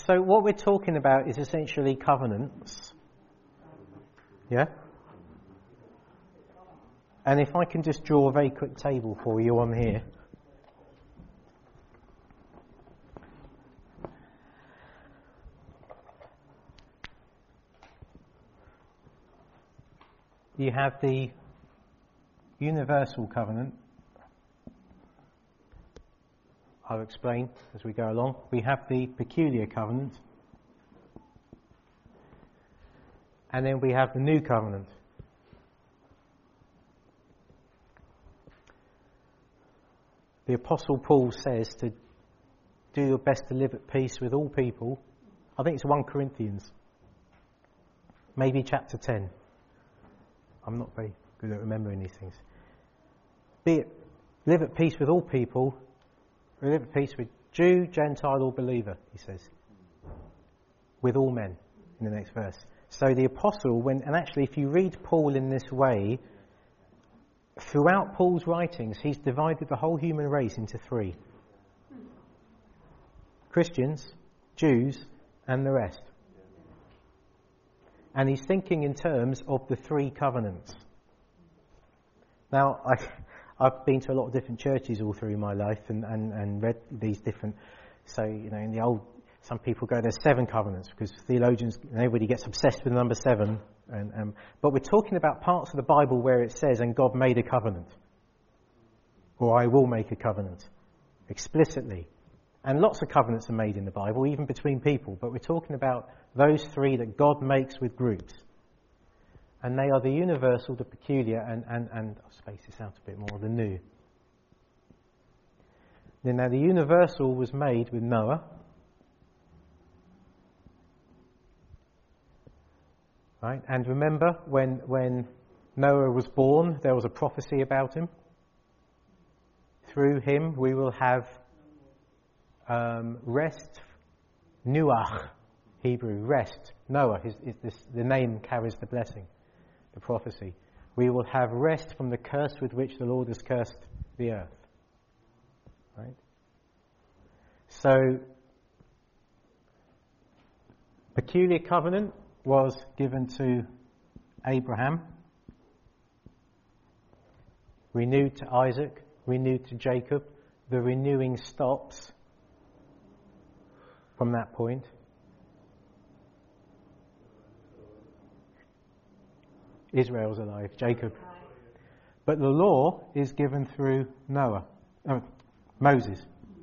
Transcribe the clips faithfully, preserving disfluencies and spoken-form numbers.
So what we're talking about is essentially covenants. Yeah? And if I can just draw a very quick table for you on here. You have the universal covenant. I'll explain as we go along. We have the peculiar covenant. And then we have the new covenant. The Apostle Paul says to do your best to live at peace with all people. I think it's First Corinthians. Maybe chapter ten. I'm not very good at remembering these things. Be it, live at peace with all people. Live at peace with Jew, Gentile or believer, he says. With all men, in the next verse. So the apostle, when, and actually if you read Paul in this way, throughout Paul's writings, he's divided the whole human race into three. Christians, Jews, and the rest. And he's thinking in terms of the three covenants. Now, I, I've been to a lot of different churches all through my life and, and, and read these different, so, you know, in the old, some people go, there's seven covenants, because theologians, everybody gets obsessed with number seven. And, um, but we're talking about parts of the Bible where it says, and God made a covenant. Or I will make a covenant. Explicitly. And lots of covenants are made in the Bible, even between people. But we're talking about those three that God makes with groups. And they are the universal, the peculiar, and, and, and I'll space this out a bit more, the new. Now the universal was made with Noah. Right? And remember, when, when Noah was born, there was a prophecy about him. Through him we will have um, rest, Nuach, Hebrew, rest. Noah, is, is this, the name carries the blessing, the prophecy. We will have rest from the curse with which the Lord has cursed the earth. Right? So, peculiar covenant was given to Abraham, renewed to Isaac, renewed to Jacob. The renewing stops from that point. Israel's alive, Jacob. But the law is given through Noah, oh, Moses.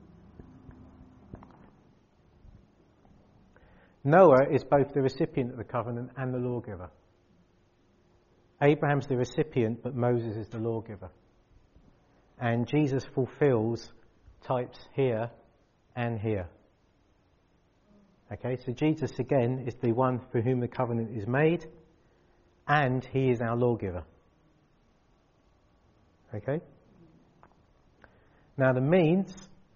Noah is both the recipient of the covenant and the lawgiver. Abraham's the recipient, but Moses is the lawgiver. And Jesus fulfills types here and here. Okay, so Jesus again is the one for whom the covenant is made, and he is our lawgiver. Okay? Now the means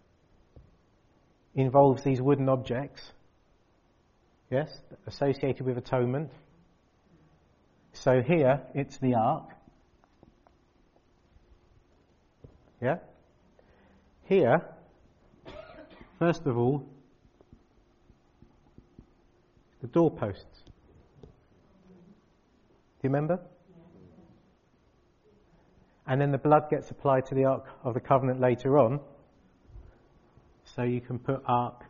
involves these wooden objects. Yes, associated with atonement. So here, it's the ark. Yeah? Here, first of all, the doorposts. Do you remember? And then the blood gets applied to the ark of the covenant later on. So you can put ark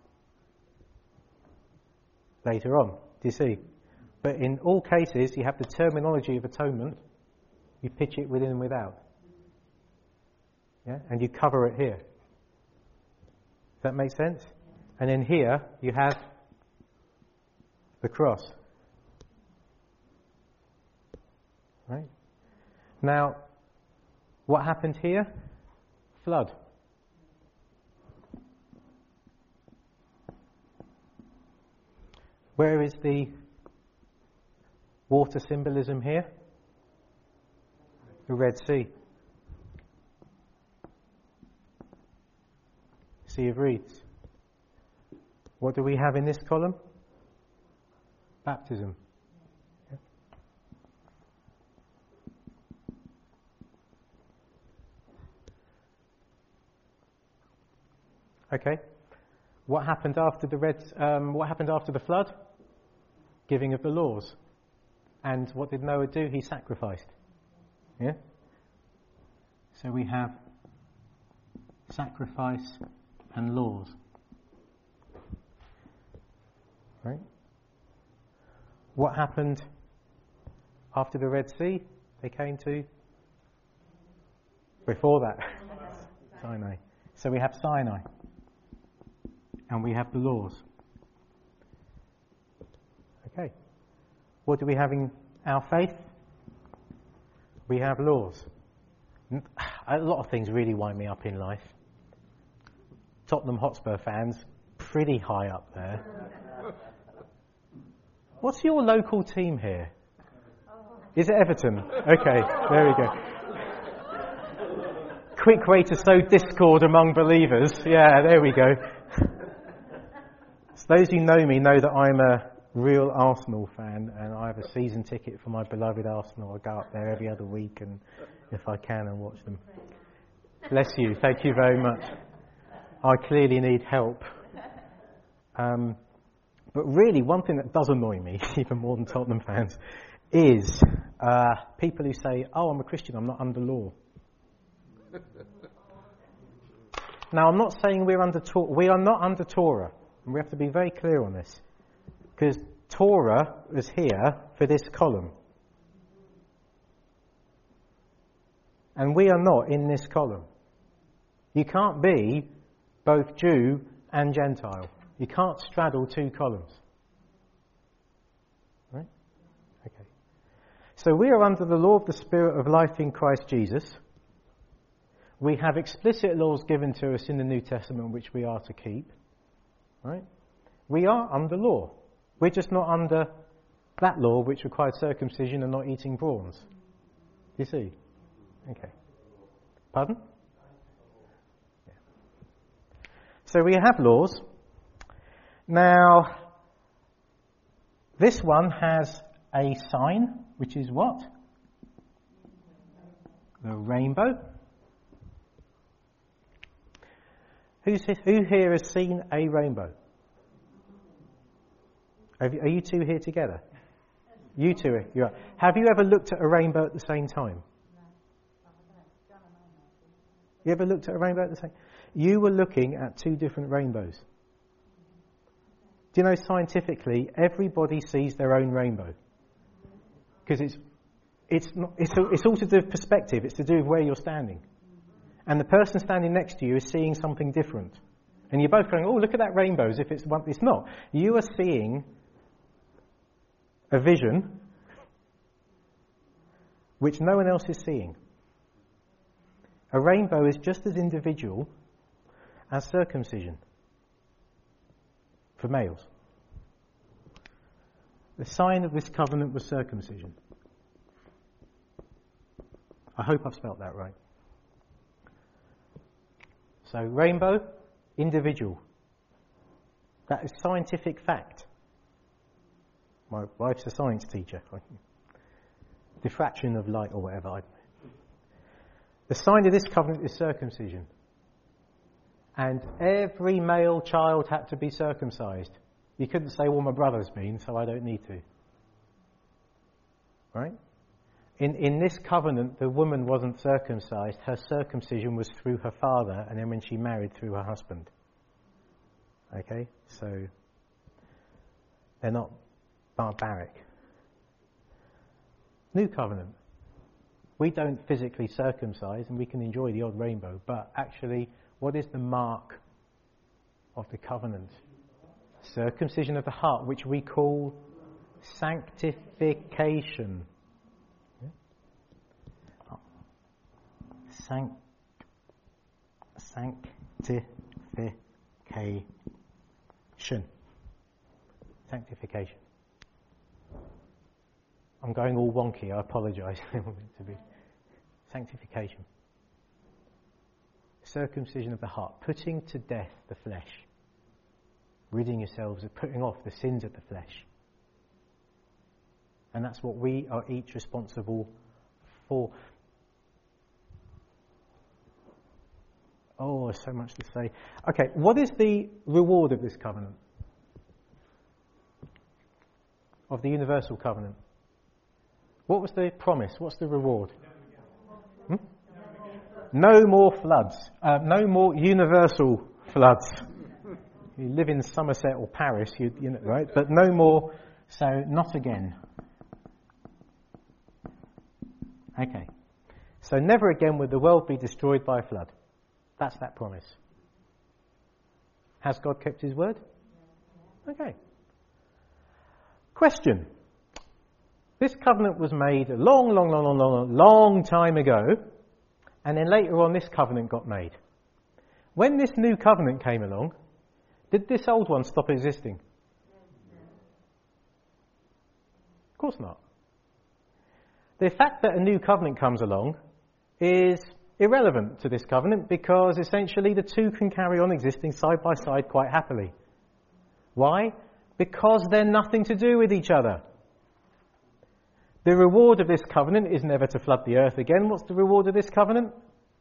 later on. Do you see? But in all cases, you have the terminology of atonement. You pitch it within and without. Yeah? And you cover it here. Does that make sense? And then here, you have the cross. Right? Now, what happened here? Flood. Where is the water symbolism here? The Red Sea. Sea of Reeds. What do we have in this column? Baptism. Yeah. Okay. What happened after the red? Um, what happened after the flood? Giving of the laws. And what did Noah do? He sacrificed. Yeah? So we have sacrifice and laws. Right? What happened after the Red Sea? They came to? Before that? Sinai. So we have Sinai. And we have the laws. Okay. What do we have in our faith? We have laws. A lot of things really wind me up in life. Tottenham Hotspur fans, pretty high up there. What's your local team here? Is it Everton? Okay, there we go. Quick way to sow discord among believers. Yeah, there we go. So those who know me know that I'm a real Arsenal fan, and I have a season ticket for my beloved Arsenal. I go up there every other week, and if I can, and watch them. Bless you. Thank you very much. I clearly need help. Um, but really, one thing that does annoy me, even more than Tottenham fans, is uh, people who say, "Oh, I'm a Christian. I'm not under law." Now, I'm not saying we're under Torah. We are not under Torah, and we have to be very clear on this. Because Torah is here for this column. And we are not in this column. You can't be both Jew and Gentile. You can't straddle two columns. Right? Okay. So we are under the law of the Spirit of life in Christ Jesus. We have explicit laws given to us in the New Testament which we are to keep. Right? We are under law. We're just not under that law which requires circumcision and not eating prawns. You see? Okay. Pardon? Yeah. So we have laws. Now, this one has a sign, which is what? The rainbow. Who's, who here has seen a rainbow? Have you, are you two here together? You two are. You are. Have you ever looked at a rainbow at the same time? You ever looked at a rainbow at the same time? You were looking at two different rainbows. Do you know scientifically everybody sees their own rainbow? Because it's it's not, it's it's all to do with perspective. It's to do with where you're standing, and the person standing next to you is seeing something different, and you're both going, "Oh, look at that rainbow!" As if it's one. It's not. You are seeing a vision which no one else is seeing. A rainbow is just as individual as circumcision for males. The sign of this covenant was circumcision. I hope I've spelt that right. So, rainbow, individual. That is scientific fact. My wife's a science teacher. Diffraction of light or whatever. I don't know. The sign of this covenant is circumcision. And every male child had to be circumcised. You couldn't say, well, my brother's been, so I don't need to. Right? In in this covenant, the woman wasn't circumcised. Her circumcision was through her father, and then when she married, through her husband. Okay? So, they're not barbaric. New covenant. We don't physically circumcise, and we can enjoy the odd rainbow, but actually, what is the mark of the covenant? Circumcision of the heart, which we call sanctification. Sanct, sanctification. Sanctification. I'm going all wonky, I apologise. to be sanctification. Circumcision of the heart, putting to death the flesh, ridding yourselves of putting off the sins of the flesh. And that's what we are each responsible for. Oh, there's so much to say. Okay, what is the reward of this covenant? Of the universal covenant? What was the promise? What's the reward? Hmm? No more floods. Uh, no more universal floods. You live in Somerset or Paris, you, you know, right? But no more. So not again. Okay. So never again will the world be destroyed by a flood. That's that promise. Has God kept his word? Okay. Question. This covenant was made a long, long, long, long, long, long time ago, and then later on this covenant got made. When this new covenant came along, did this old one stop existing? Of course not. The fact that a new covenant comes along is irrelevant to this covenant because essentially the two can carry on existing side by side quite happily. Why? Because they're nothing to do with each other. The reward of this covenant is never to flood the earth again. What's the reward of this covenant?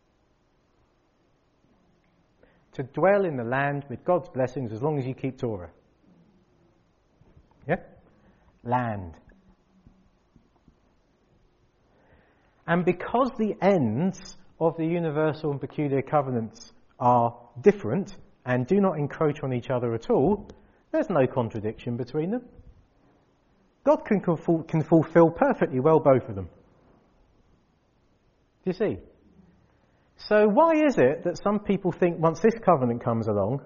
To dwell in the land with God's blessings as long as you keep Torah. Yeah? Land. And because the ends of the universal and peculiar covenants are different and do not encroach on each other at all, there's no contradiction between them. God can, can fulfill perfectly well both of them. Do you see? So why is it that some people think once this covenant comes along,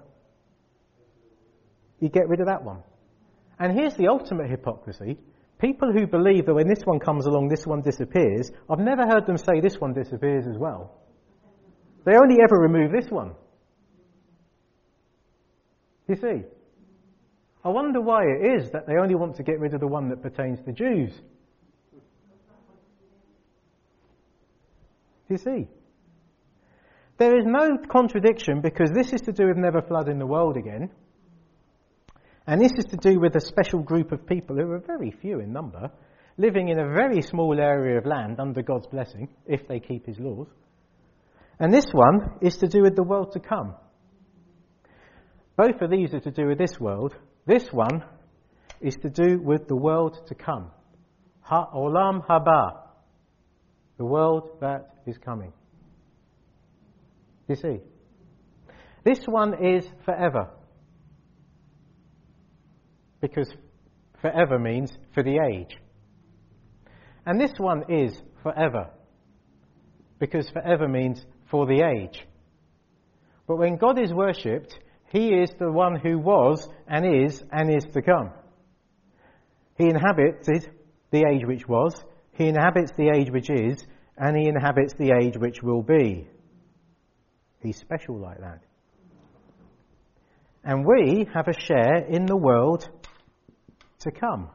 you get rid of that one? And here's the ultimate hypocrisy. People who believe that when this one comes along, this one disappears, I've never heard them say this one disappears as well. They only ever remove this one. You see? I wonder why it is that they only want to get rid of the one that pertains to Jews. You see? There is no contradiction because this is to do with never flooding the world again. And this is to do with a special group of people who are very few in number, living in a very small area of land under God's blessing, if they keep his laws. And this one is to do with the world to come. Both of these are to do with this world. This one is to do with the world to come. Ha'olam haba. The world that is coming. You see? This one is forever. Because forever means for the age. And this one is forever. Because forever means for the age. But when God is worshipped, he is the one who was and is and is to come. He inhabited the age which was, he inhabits the age which is, and he inhabits the age which will be. He's special like that. And we have a share in the world to come.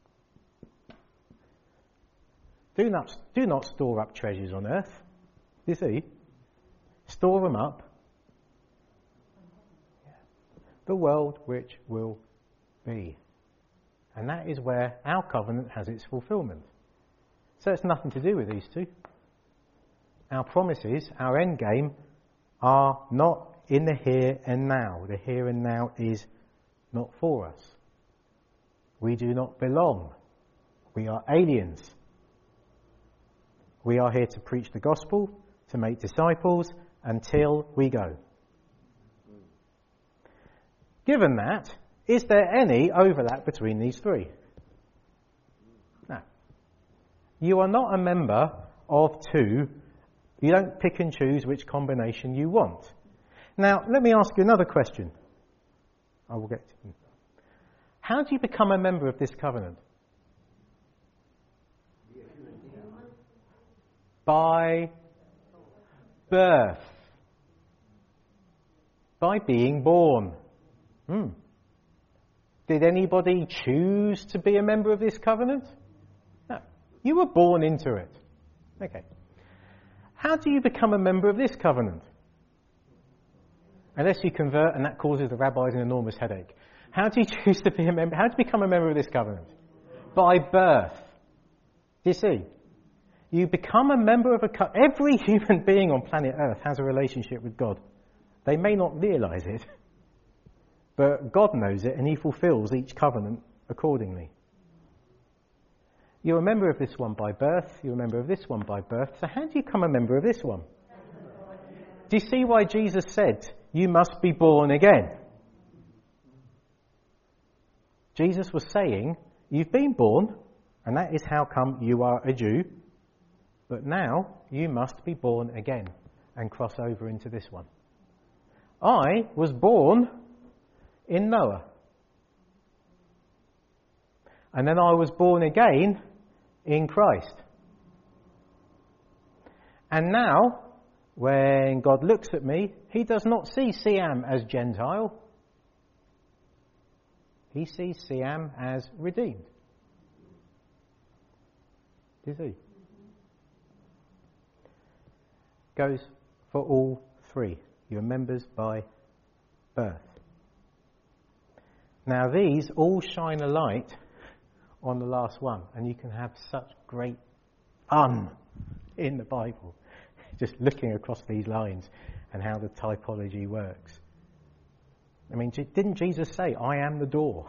Do not, do not store up treasures on earth. You see? Store them up. The world which will be. And that is where our covenant has its fulfillment. So it's nothing to do with these two. Our promises, our end game, are not in the here and now. The here and now is not for us. We do not belong. We are aliens. We are here to preach the gospel, to make disciples, until we go. Given that, is there any overlap between these three? No. You are not a member of two. You don't pick and choose which combination you want. Now, let me ask you another question. I will get to you. How do you become a member of this covenant? By birth. By being born. Hmm. Did anybody choose to be a member of this covenant? No. You were born into it. Okay. How do you become a member of this covenant? Unless you convert, and that causes the rabbis an enormous headache. How do you choose to be a member? How do you become a member of this covenant? By birth. Do you see? You become a member of a covenant. Every human being on planet Earth has a relationship with God They may not realise it, but God knows it, and he fulfills each covenant accordingly. You're a member of this one by birth, you're a member of this one by birth, so how do you become a member of this one? Do you see why Jesus said, you must be born again? Jesus was saying, you've been born, and that is how come you are a Jew, but now you must be born again and cross over into this one. I was born in Noah. And then I was born again in Christ. And now, when God looks at me, he does not see Siam as Gentile. He sees Siam as redeemed. Does he? Goes for all three. You're members by birth. Now these all shine a light on the last one, and you can have such great fun in the Bible, just looking across these lines and how the typology works. I mean, didn't Jesus say, I am the door?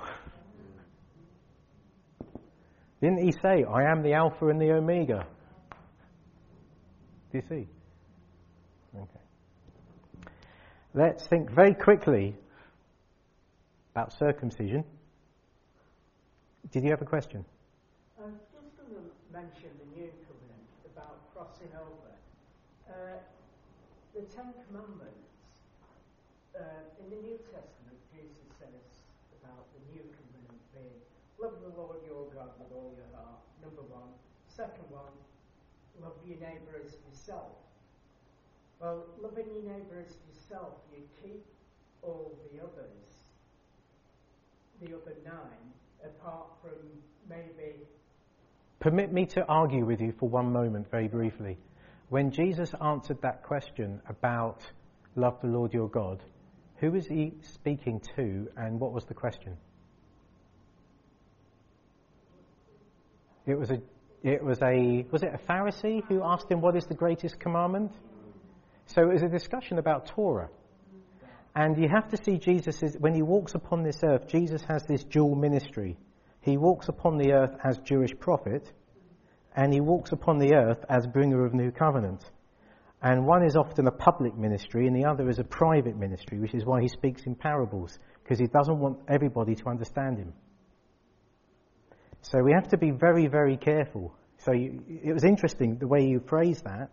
Didn't he say, I am the Alpha and the Omega? Do you see? Okay. Let's think very quickly about circumcision. Did you have a question? I was just going to mention the New Covenant about crossing over. Uh, the Ten Commandments, uh, in the New Testament, Jesus says about the New Covenant being, love the Lord your God with all your heart, number one. Second one, love your neighbour as yourself. Well, loving your neighbour as yourself, you keep all the others, the other nine, apart from maybe... Permit me to argue with you for one moment, very briefly. When Jesus answered that question about love the Lord your God, who was he speaking to, and what was the question? It was a, it was a, was it a Pharisee who asked him what is the greatest commandment? So it was a discussion about Torah. And you have to see Jesus, is, when he walks upon this earth, Jesus has this dual ministry. He walks upon the earth as Jewish prophet, and he walks upon the earth as bringer of new covenant. And one is often a public ministry, and the other is a private ministry, which is why he speaks in parables, because he doesn't want everybody to understand him. So we have to be very, very careful. So you, it was interesting the way you phrased that.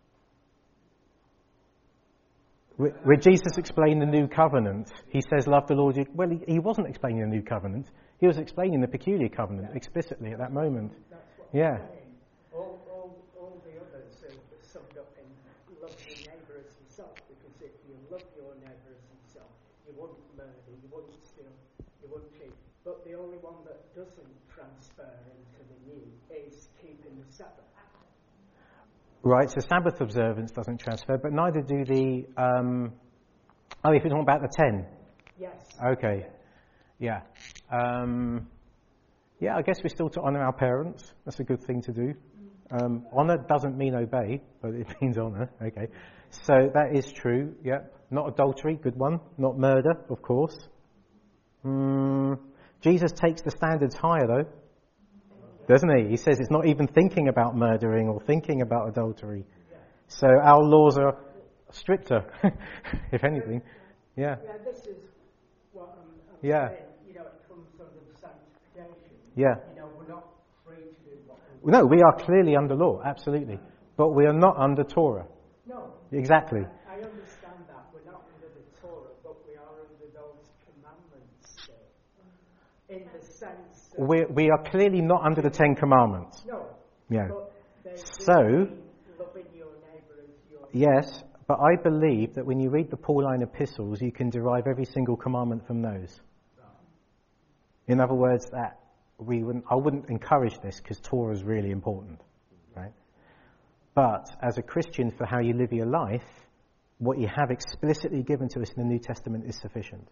Where Jesus explained the new covenant, he says, love the Lord. Well, he, he wasn't explaining the new covenant. He was explaining the peculiar covenant explicitly at that moment. That's what yeah. I'm saying. All, all, all the others are summed up in love your neighbour as yourself, because if you love your neighbour as yourself, you wouldn't murder, you wouldn't steal, you wouldn't cheat. But the only one that doesn't transfer into the new is keeping the Sabbath. Right, so Sabbath observance doesn't transfer, but neither do the... Um, oh, if you're talking about the ten. Yes. Okay. Yeah. Um, yeah, I guess we're still to honour our parents. That's a good thing to do. Um, honour doesn't mean obey, but it means honour. Okay. So that is true, yeah. Not adultery, good one. Not murder, of course. Mm, Jesus takes the standards higher, though. Doesn't he? He says it's not even thinking about murdering or thinking about adultery. Yeah. So our laws are stricter, if anything. Yeah. Yeah, this is what I'm, I'm yeah. saying. You know, it comes under the sanctification. Yeah. You know, we're not free to do what we No, we are clearly under law, absolutely. But we are not under Torah. No. Exactly. I, I understand that. We're not under the Torah, but we are under those commandments still. In the sense that... We, we are clearly not under the Ten Commandments. No. Yeah. But they So, loving your neighbour as your... yes, but I believe that when you read the Pauline epistles, you can derive every single commandment from those. In other words, that we wouldn't, I wouldn't encourage this because Torah is really important, right? But as a Christian, for how you live your life, what you have explicitly given to us in the New Testament is sufficient.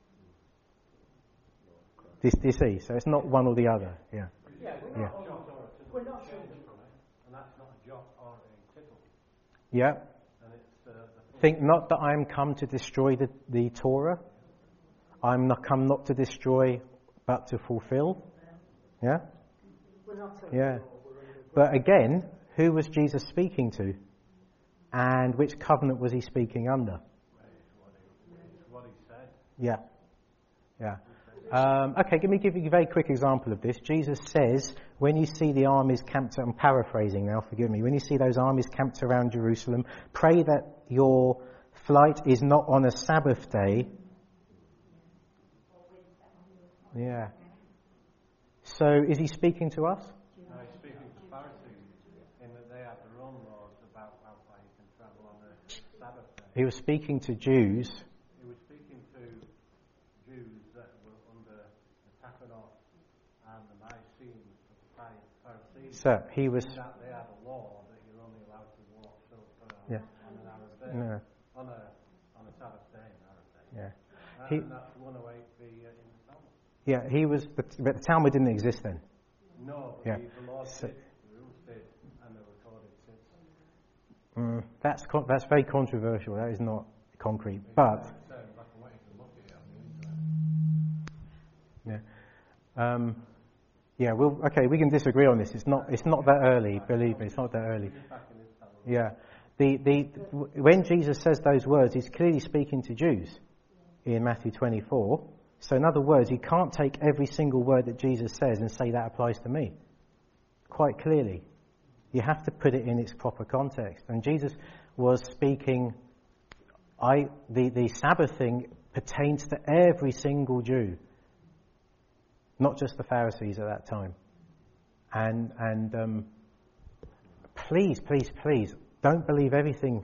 Do you, do you see? So it's not one or the other. Yeah. Yeah, we're not, Yeah. we're not And that's not a jot or a tittle. Yeah. And it's uh, the Think not that I am come to destroy the, the Torah. I'm not come not to destroy, but to fulfill. Yeah? We're not under Yeah. law, we're under But again, who was Jesus speaking to? And which covenant was he speaking under? It's what he said. Yeah. Yeah. Um, okay, let me give you a very quick example of this. Jesus says, when you see the armies camped, I'm paraphrasing now, forgive me. When you see those armies camped around Jerusalem, pray that your flight is not on a Sabbath day. Yeah. So is he speaking to us? No, he's speaking to Pharisees in that they have their own laws about how far you can travel on a Sabbath day. He was speaking to Jews. He was speaking to Jews that were under the Takanot and the Nicene Pharisees. So he was. In that they had a law that you're only allowed to walk so far Yeah. on an Arab day. No. On a on a Sabbath day, an Arab day. Yeah. And, He, and that's one oh eight B uh, in the Talmud. yeah. He was. The, but the Talmud didn't exist then. No, but Yeah. the, the law So- did, the rules did, and they're recorded since. Mm, that's con- that's very controversial. That is not concrete. But It's, uh, black and white, you can look at it on the internet. yeah, um, yeah. Well, okay. We can disagree on this. It's not. It's not that early. Believe me, it's not that early. Back in his Talmud. Yeah. The the when Jesus says those words, he's clearly speaking to Jews in Matthew twenty-four. So in other words, you can't take every single word that Jesus says and say that applies to me. Quite clearly. You have to put it in its proper context. And Jesus was speaking, I the, the Sabbath thing pertains to every single Jew. Not just the Pharisees at that time. And and um, please, please, please, don't believe everything.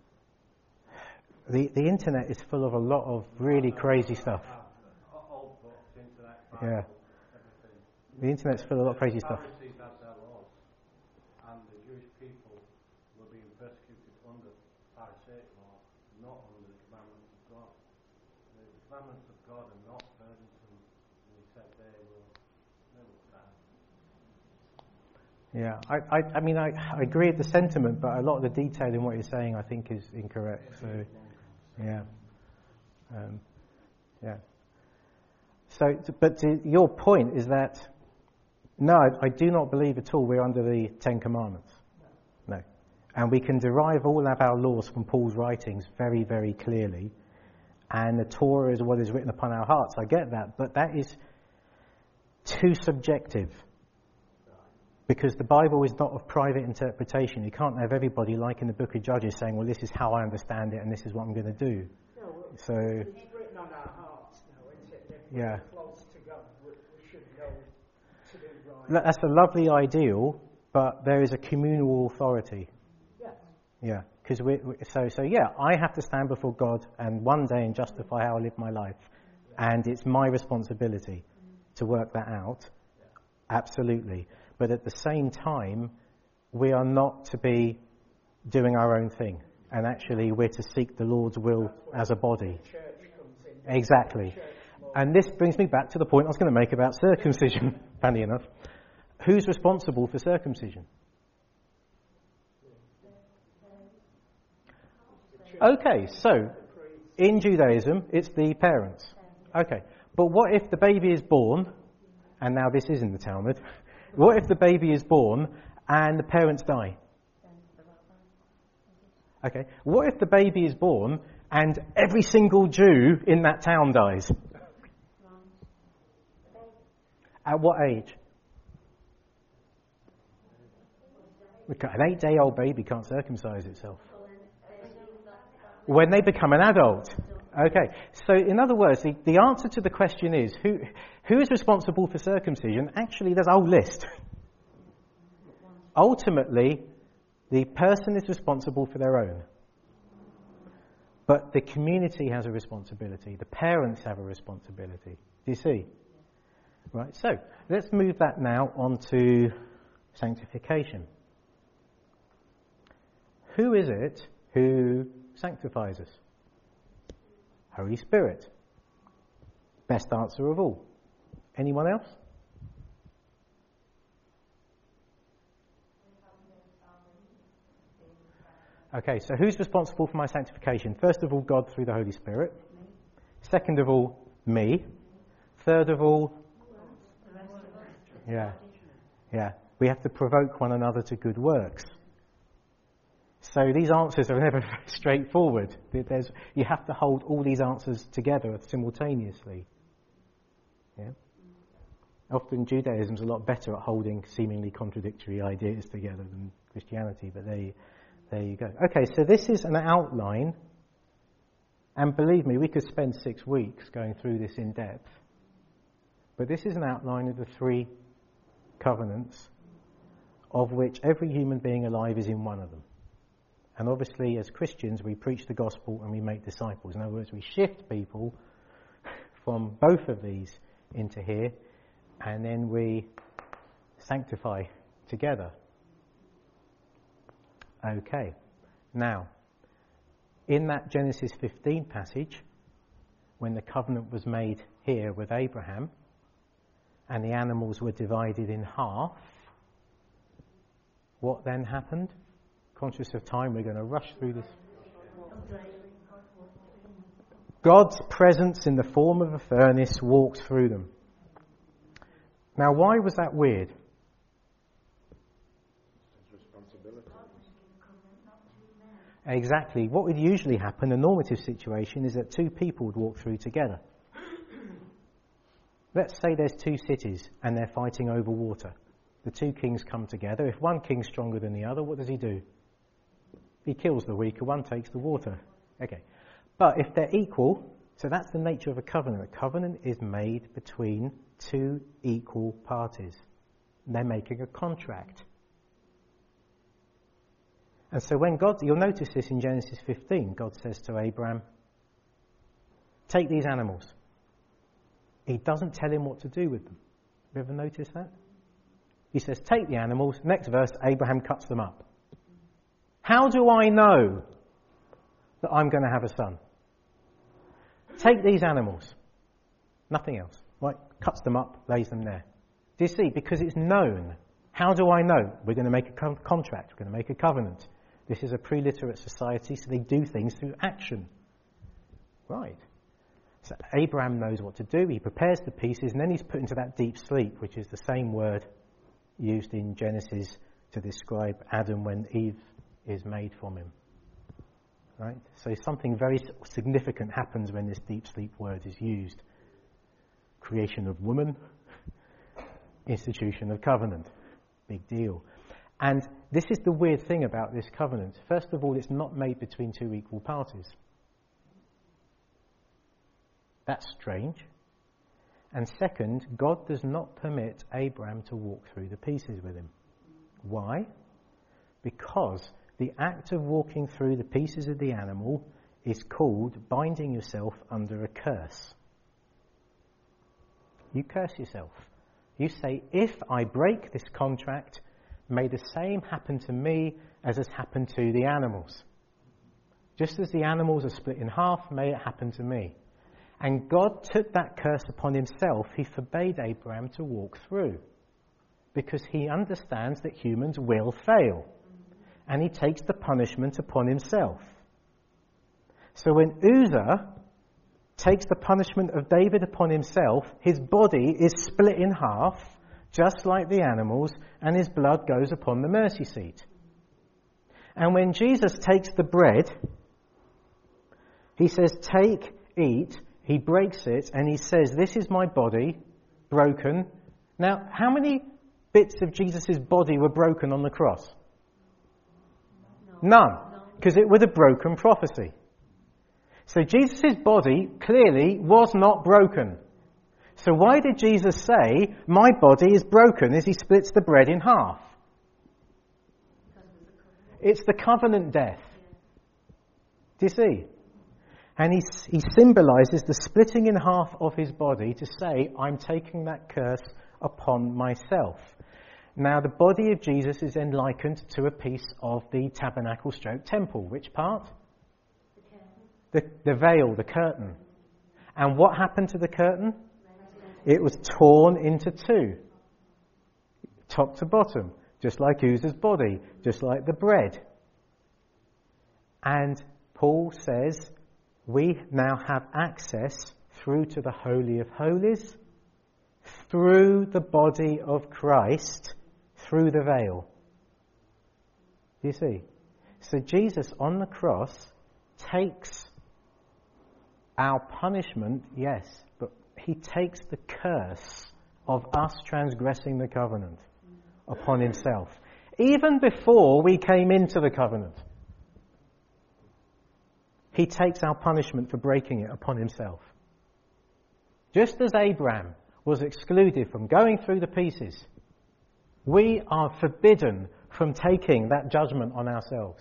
The the internet is full of a lot of really crazy stuff. Old books, internet, Yeah. everything. The internet's full of a lot of crazy stuff. Pharisees had their laws, and the Jewish people were being persecuted under Pharisaic law, not under the commandments of God. The commandments of God are not burdensome, and he said they will, they will stand. Yeah, I, I, I mean, I, I agree with the sentiment, but a lot of the detail in what you're saying, I think, is incorrect. So, yeah, um, yeah. So, t- but to your point is that no, I, I do not believe at all we're under the Ten Commandments. No, and we can derive all of our laws from Paul's writings very, very clearly, and the Torah is what is written upon our hearts. I get that, but that is too subjective. Because the Bible is not of private interpretation. You can't have everybody, like in the book of Judges, saying, well, this is how I understand it and this is what I'm going to do. No, well, So, it's written on our hearts now, isn't it? If we're yeah. close to God, we, we should know to do right. Look, that's a lovely ideal, but there is a communal authority. Yes. Yeah. Because we, we, so, so yeah, I have to stand before God and one day and justify how I live my life. And it's my responsibility to work that out. Absolutely. But at the same time, we are not to be doing our own thing. And actually, we're to seek the Lord's will as a body. The church comes in. Exactly. Church more. And this brings me back to the point I was going to make about circumcision, funny enough. Who's responsible for circumcision? Okay, so in Judaism, it's the parents. Okay, but what if the baby is born, and now this is in the Talmud, what if the baby is born and the parents die? Okay, what if the baby is born and every single Jew in that town dies? At what age? An eight-day-old baby can't circumcise itself. When they become an adult. Okay, so in other words, the, the answer to the question is, who who is responsible for circumcision? Actually, there's a whole list. Ultimately, the person is responsible for their own. But the community has a responsibility. The parents have a responsibility. Do you see? Right, so let's move that now on to sanctification. Who is it who sanctifies us? Holy Spirit. Best answer of all. Anyone else? Okay, so who's responsible for my sanctification? First of all, God through the Holy Spirit. Second of all, me. Third of all, yeah, yeah. We have to provoke one another to good works. So these answers are never straightforward. There's, you have to hold all these answers together simultaneously. Yeah. Often Judaism's a lot better at holding seemingly contradictory ideas together than Christianity, but there you, there you go. Okay, so this is an outline, and believe me, we could spend six weeks going through this in depth, but this is an outline of the three covenants, of which every human being alive is in one of them. And obviously, as Christians, we preach the gospel and we make disciples. In other words, we shift people from both of these into here, and then we sanctify together. Okay. Now, in that Genesis fifteen passage, when the covenant was made here with Abraham, and the animals were divided in half, what then happened? Conscious of time, we're going to rush through this. God's presence in the form of a furnace walked through them. Now, why was that weird? Exactly. What would usually happen, a normative situation, is that two people would walk through together. Let's say there's two cities and they're fighting over water. The two kings come together. If one king's stronger than the other, what does he do? He kills the weaker one, takes the water. Okay. But if they're equal, so that's the nature of a covenant. A covenant is made between two equal parties. They're making a contract. And so when God, you'll notice this in Genesis fifteen, God says to Abraham, take these animals. He doesn't tell him what to do with them. Have you ever noticed that? He says, take the animals. Next verse, Abraham cuts them up. How do I know that I'm going to have a son? Take these animals. Nothing else. Right? Cuts them up, lays them there. Do you see? Because it's known. How do I know? We're going to make a con- contract. We're going to make a covenant. This is a pre-literate society, so they do things through action. Right. So Abraham knows what to do. He prepares the pieces, and then he's put into that deep sleep, which is the same word used in Genesis to describe Adam when Eve is made from him. Right? So something very significant happens when this deep sleep word is used. Creation of woman, institution of covenant. Big deal. And this is the weird thing about this covenant. First of all, it's not made between two equal parties. That's strange. And second, God does not permit Abraham to walk through the pieces with him. Why? Because the act of walking through the pieces of the animal is called binding yourself under a curse. You curse yourself. You say, if I break this contract, may the same happen to me as has happened to the animals. Just as the animals are split in half, may it happen to me. And God took that curse upon himself. He forbade Abraham to walk through, because he understands that humans will fail. And he takes the punishment upon himself. So when Uzzah takes the punishment of David upon himself, his body is split in half, just like the animals, and his blood goes upon the mercy seat. And when Jesus takes the bread, he says, take, eat, he breaks it, and he says, this is my body, broken. Now, how many bits of Jesus' body were broken on the cross? None, because it was a broken prophecy. So Jesus' body clearly was not broken. So why did Jesus say, my body is broken, as he splits the bread in half? It's the covenant death. Do you see? And he, he symbolizes the splitting in half of his body to say, I'm taking that curse upon myself. Now, the body of Jesus is then likened to a piece of the tabernacle stroke temple. Which part? The, the veil, the curtain. And what happened to the curtain? It was torn into two. Top to bottom. Just like Uzzah's body. Just like the bread. And Paul says we now have access through to the Holy of Holies, through the body of Christ, through the veil. Do you see? So Jesus on the cross takes our punishment, yes, but he takes the curse of us transgressing the covenant upon himself. Even before we came into the covenant, he takes our punishment for breaking it upon himself. Just as Abraham was excluded from going through the pieces, we are forbidden from taking that judgment on ourselves.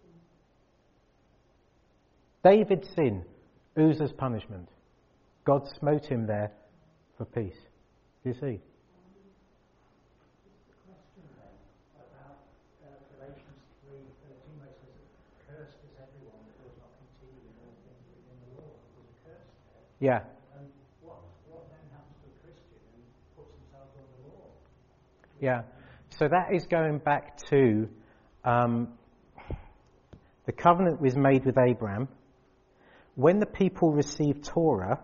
David's sin, Uzzah's punishment. God smote him there for peace. Do you see? Question then about uh, Galatians three thirteen, where it says, "Cursed is everyone that does not continue in all things within the law." There's a curse there. Yeah. And what what then happens to a Christian who puts himself under the law? Yeah. So that is going back to um, the covenant was made with Abraham. When the people received Torah,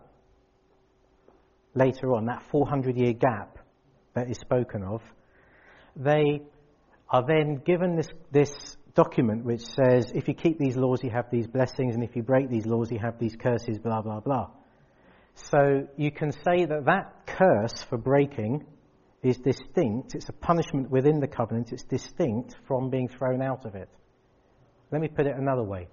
later on, that four hundred year gap that is spoken of, they are then given this, this document which says, if you keep these laws, you have these blessings, and if you break these laws, you have these curses, blah, blah, blah. So you can say that that curse for breaking is distinct. It's a punishment within the covenant. It's distinct from being thrown out of it. Let me put it another way.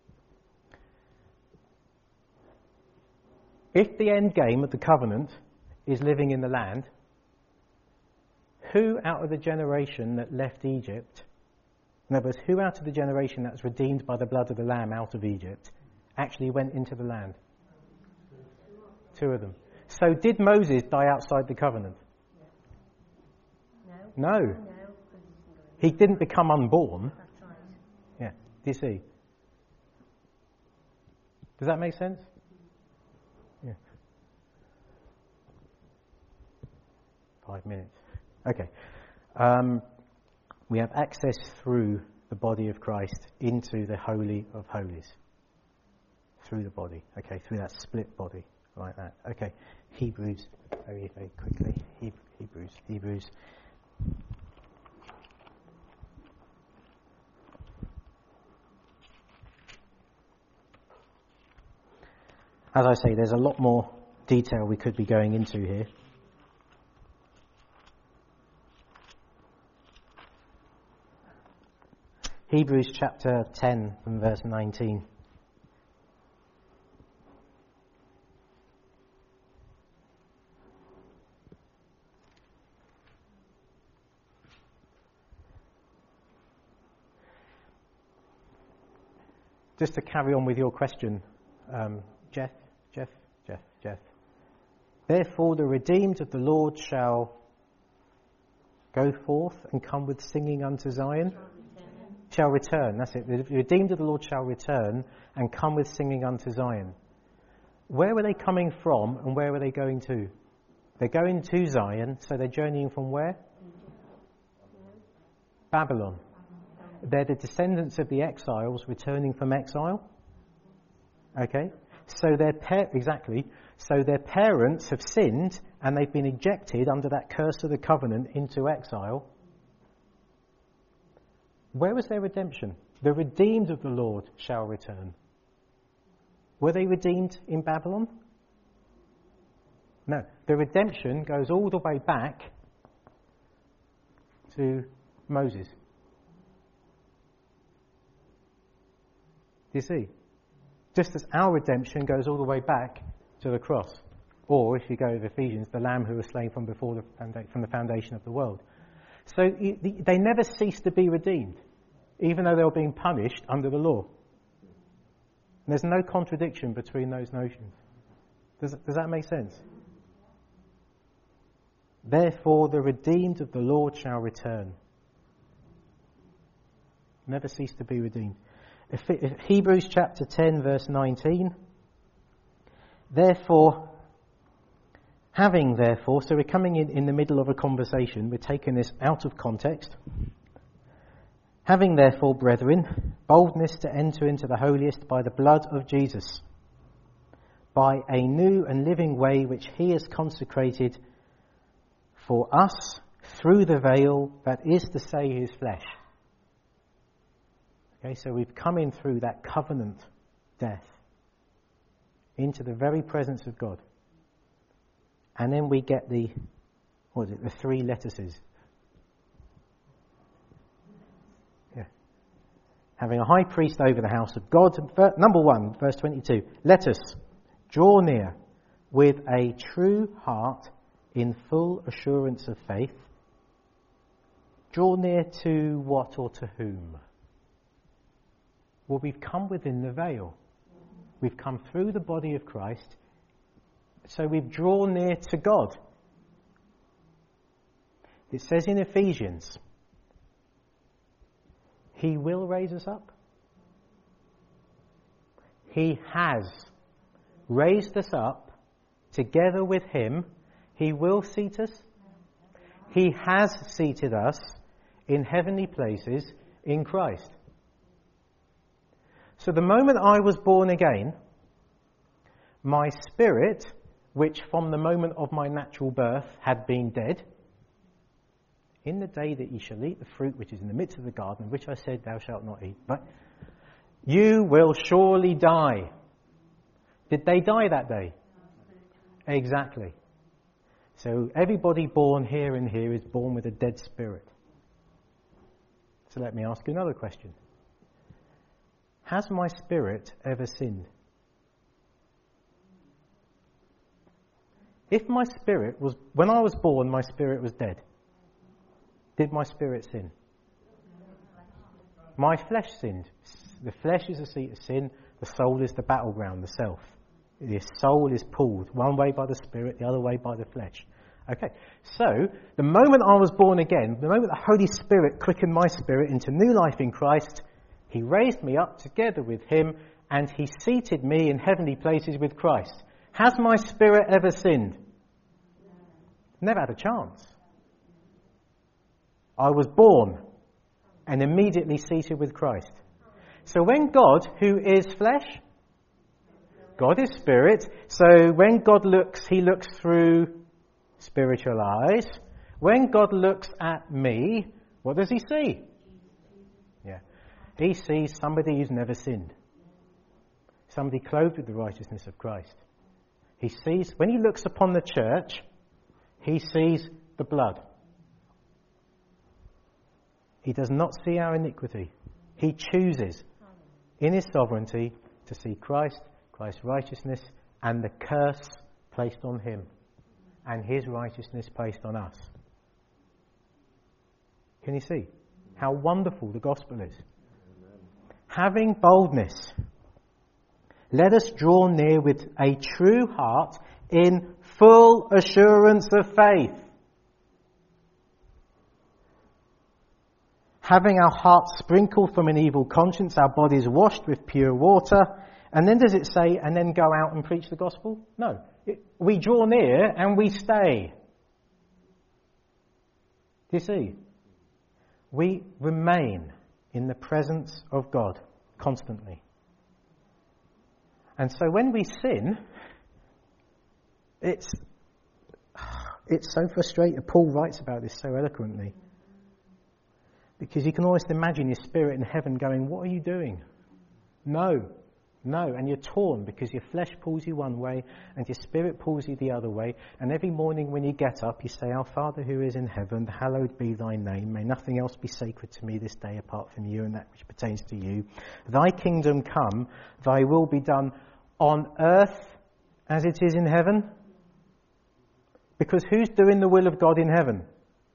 If the end game of the covenant is living in the land, who out of the generation that left Egypt, in other words, who out of the generation that's redeemed by the blood of the Lamb out of Egypt, actually went into the land? Two of them. So did Moses die outside the covenant? No. No. No. He didn't become unborn. That's right. Yeah. Do you see? Does that make sense? Yeah. Five minutes. Okay. Um, we have access through the body of Christ into the Holy of Holies. Through the body. Okay, through that split body. Like that. Okay. Hebrews, very, very quickly. He- Hebrews, Hebrews. As I say, there's a lot more detail we could be going into here. Hebrews chapter ten and verse nineteen. Just to carry on with your question, um, Jeff, Jeff, Jeff, Jeff. Therefore the redeemed of the Lord shall go forth and come with singing unto Zion. Shall return, that's it. The redeemed of the Lord shall return and come with singing unto Zion. Where were they coming from and where were they going to? They're going to Zion, so they're journeying from where? Babylon. They're the descendants of the exiles returning from exile. Okay? So their pa- exactly. So their parents have sinned and they've been ejected under that curse of the covenant into exile. Where was their redemption? The redeemed of the Lord shall return. Were they redeemed in Babylon? No. The redemption goes all the way back to Moses. Do you see? Just as our redemption goes all the way back to the cross. Or, if you go with Ephesians, the Lamb who was slain from before the founda- from the foundation of the world. So you, the, they never ceased to be redeemed, even though they were being punished under the law. And there's no contradiction between those notions. Does, does that make sense? Therefore the redeemed of the Lord shall return. Never cease to be redeemed. If, if Hebrews chapter ten verse nineteen. Therefore, having therefore, so we're coming in in the middle of a conversation, we're taking this out of context. Having therefore, brethren, boldness to enter into the holiest by the blood of Jesus, by a new and living way which he has consecrated for us through the veil, that is to say, his flesh. Okay, so we've come in through that covenant death into the very presence of God. And then we get the, what is it, the three lettuces. Yeah. Having a high priest over the house of God. Number one, verse twenty-two. Let us draw near with a true heart in full assurance of faith. Draw near to what or to whom? Well, we've come within the veil. We've come through the body of Christ. So we've drawn near to God. It says in Ephesians, he will raise us up. He has raised us up together with him. He will seat us. He has seated us in heavenly places in Christ. So the moment I was born again, my spirit, which from the moment of my natural birth had been dead, in the day that ye shall eat the fruit which is in the midst of the garden, which I said thou shalt not eat, but you will surely die. Did they die that day? Exactly. So everybody born here and here is born with a dead spirit. So let me ask you another question. Has my spirit ever sinned? If my spirit was, when I was born, my spirit was dead, did my spirit sin? My flesh sinned. The flesh is the seat of sin. The soul is the battleground, the self. The soul is pulled one way by the spirit, the other way by the flesh. Okay, so the moment I was born again, the moment the Holy Spirit quickened my spirit into new life in Christ, he raised me up together with him and he seated me in heavenly places with Christ. Has my spirit ever sinned? Never had a chance. I was born and immediately seated with Christ. So when God, who is flesh, God is spirit, so when God looks, he looks through spiritual eyes. When God looks at me, what does he see? Yeah. He sees somebody who's never sinned. Somebody clothed with the righteousness of Christ. He sees, when he looks upon the church, he sees the blood. He does not see our iniquity. He chooses, in his sovereignty, to see Christ, Christ's righteousness, and the curse placed on him, and his righteousness placed on us. Can you see how wonderful the gospel is? Having boldness, let us draw near with a true heart in full assurance of faith. Having our hearts sprinkled from an evil conscience, our bodies washed with pure water. And then does it say, and then go out and preach the gospel? No. It, we draw near and we stay. Do you see? We remain in the presence of God constantly. And so when we sin, it's it's so frustrating. Paul writes about this so eloquently. Because you can almost imagine your spirit in heaven going, what are you doing? No, no. And you're torn because your flesh pulls you one way and your spirit pulls you the other way. And every morning when you get up, you say, Our Father who is in heaven, hallowed be thy name. May nothing else be sacred to me this day apart from you and that which pertains to you. Thy kingdom come, thy will be done on earth as it is in heaven. Because who's doing the will of God in heaven?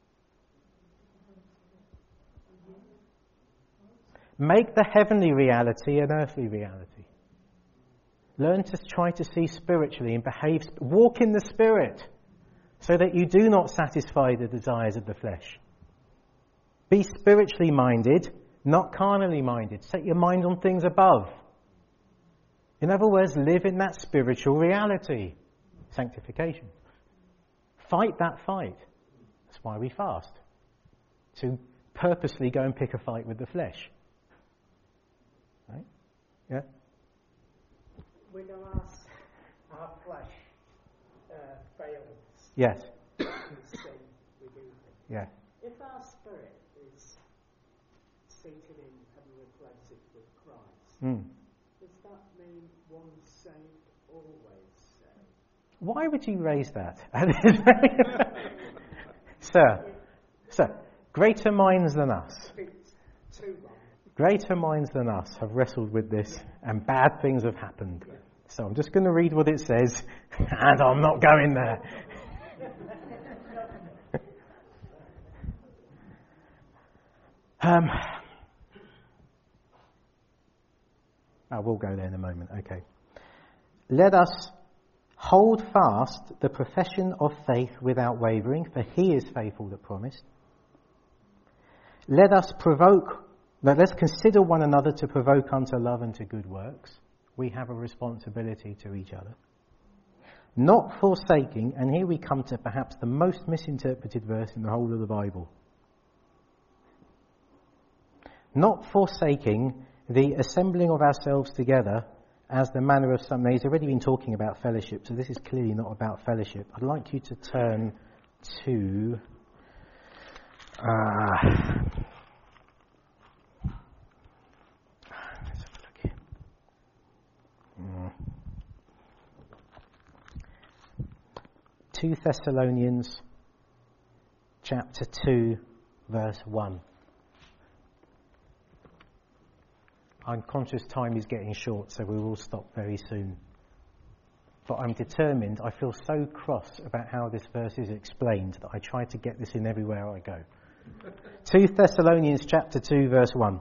Make the heavenly reality an earthly reality. Learn to try to see spiritually and behave, walk in the Spirit, so that you do not satisfy the desires of the flesh. Be spiritually minded, not carnally minded. Set your mind on things above. In other words, live in that spiritual reality. Sanctification. Fight that fight. That's why we fast. To purposely go and pick a fight with the flesh. Right? Yeah? We know our, our flesh uh, fails. Yes. We sin, we do things. Yeah. If our spirit is seated in heavenly places with Christ, Mm. does that mean once saved, always saved? Why would you raise that? Sir, sir, greater minds than us, It's too long. greater minds than us have wrestled with this, and bad things have happened. So I'm just going to read what it says, and I'm not going there. um, I will go there in a moment. Okay. Let us hold fast the profession of faith without wavering, for he is faithful that promised. Let us provoke, let us consider one another to provoke unto love and to good works. We have a responsibility to each other. Not forsaking, and here we come to perhaps the most misinterpreted verse in the whole of the Bible. Not forsaking the assembling of ourselves together, as the manner of some. Now, he's already been talking about fellowship, so this is clearly not about fellowship. I'd like you to turn to uh, let's have a look here. Mm. Two Thessalonians chapter two, verse one. I'm conscious time is getting short, so we will stop very soon. But I'm determined, I feel so cross about how this verse is explained that I try to get this in everywhere I go. two Thessalonians chapter two, verse one.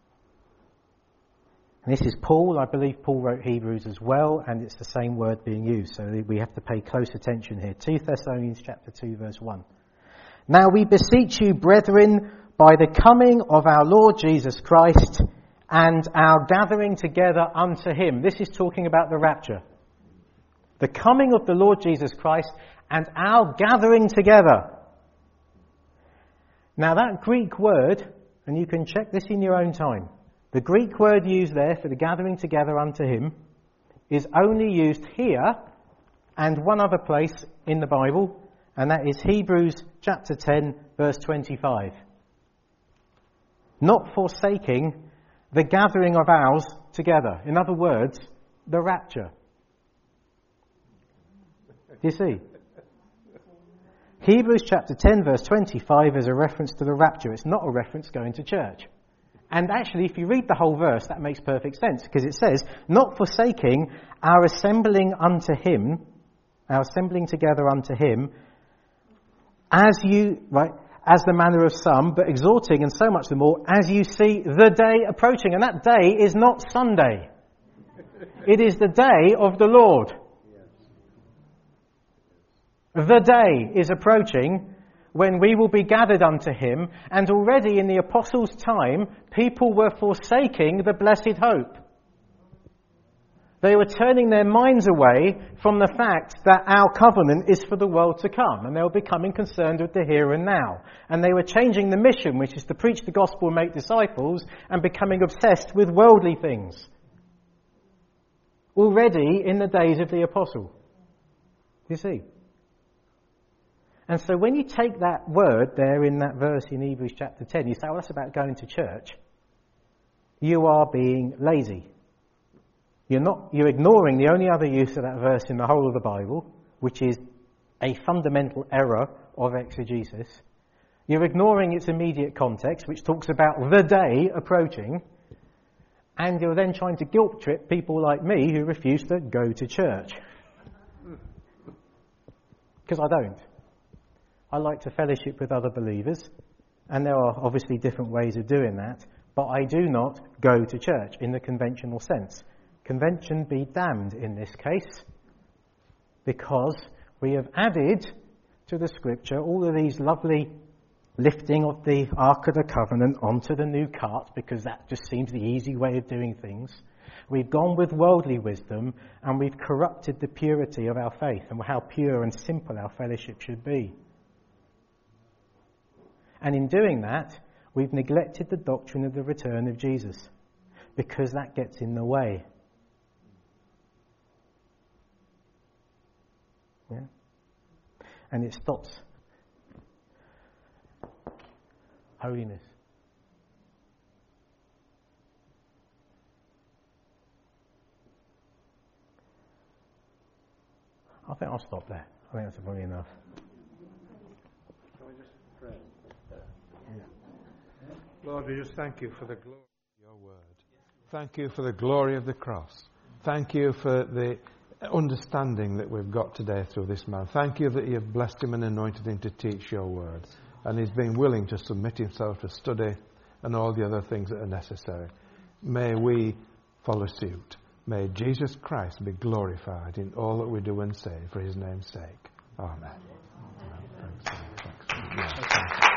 And this is Paul. I believe Paul wrote Hebrews as well, and it's the same word being used, so we have to pay close attention here. two Thessalonians chapter two, verse one. Now we beseech you, brethren, by the coming of our Lord Jesus Christ, and our gathering together unto him. This is talking about the rapture. The coming of the Lord Jesus Christ and our gathering together. Now that Greek word, and you can check this in your own time, the Greek word used there for the gathering together unto him is only used here and one other place in the Bible, and that is Hebrews chapter ten, verse twenty-five. Not forsaking the gathering of ours together. In other words, the rapture. Do you see? Hebrews chapter ten, verse twenty-five is a reference to the rapture. It's not a reference going to church. And actually, if you read the whole verse, that makes perfect sense, because it says, not forsaking our assembling unto him, our assembling together unto him, as you, right, as the manner of some, but exhorting, and so much the more, as you see the day approaching. And that day is not Sunday. It is the day of the Lord. The day is approaching when we will be gathered unto him, and already in the apostles' time, people were forsaking the blessed hope. They were turning their minds away from the fact that our covenant is for the world to come, and they were becoming concerned with the here and now. And they were changing the mission, which is to preach the gospel and make disciples, and becoming obsessed with worldly things. Already in the days of the apostle. You see? And so when you take that word there in that verse in Hebrews chapter ten, you say, well, that's about going to church. You are being lazy. You're not, you're ignoring the only other use of that verse in the whole of the Bible, which is a fundamental error of exegesis. You're ignoring its immediate context, which talks about the day approaching, and you're then trying to guilt trip people like me who refuse to go to church. Because I don't. I like to fellowship with other believers, and there are obviously different ways of doing that, but I do not go to church in the conventional sense. Convention be damned in this case, because we have added to the scripture all of these lovely lifting of the Ark of the Covenant onto the new cart, because that just seems the easy way of doing things. We've gone with worldly wisdom, and we've corrupted the purity of our faith and how pure and simple our fellowship should be. And in doing that, We've neglected the doctrine of the return of Jesus because that gets in the way. Yeah? And it stops holiness. I think I'll stop there. I think that's probably enough. Shall we just pray? Lord, we just thank you for the glory of your word. Thank you for the glory of the cross. Thank you for the understanding that we've got today through this man. Thank you that you've blessed him and anointed him to teach your word. And he's been willing to submit himself to study and all the other things that are necessary. May we follow suit. May Jesus Christ be glorified in all that we do and say for his name's sake. Amen. Amen. Thanks. Thanks. Thanks.